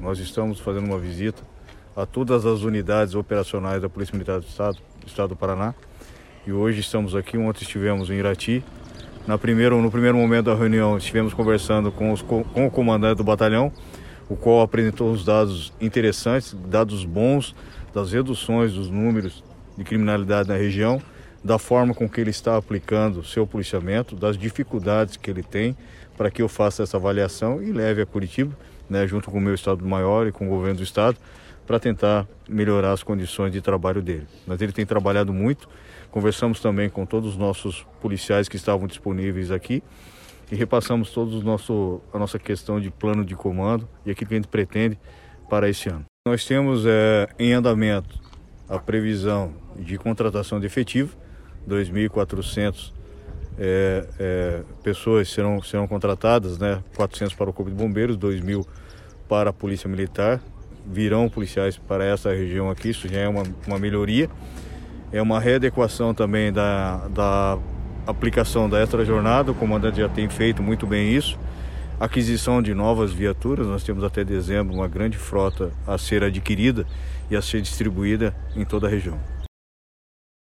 nós estamos fazendo uma visita a todas as unidades operacionais da Polícia Militar do Estado do Paraná. E hoje estamos aqui, ontem estivemos em Irati. No primeiro momento da reunião, estivemos conversando com o comandante do batalhão, o qual apresentou os dados interessantes, dados bons das reduções dos números de criminalidade na região, da forma com que ele está aplicando seu policiamento, das dificuldades que ele tem, para que eu faça essa avaliação e leve a Curitiba, junto com o meu Estado-Maior e com o governo do Estado, para tentar melhorar as condições de trabalho dele. Mas ele tem trabalhado muito, conversamos também com todos os nossos policiais que estavam disponíveis aqui e repassamos todos a nossa questão de plano de comando e aquilo que a gente pretende para esse ano. Nós temos em andamento a previsão de contratação de efetivo, 2.400 pessoas serão contratadas, 400 para o Corpo de Bombeiros, 2.000 para a Polícia Militar. Virão policiais para essa região aqui, isso já é uma melhoria. É uma readequação também da aplicação da extra-jornada, o comandante já tem feito muito bem isso. Aquisição de novas viaturas, nós temos até dezembro uma grande frota a ser adquirida e a ser distribuída em toda a região.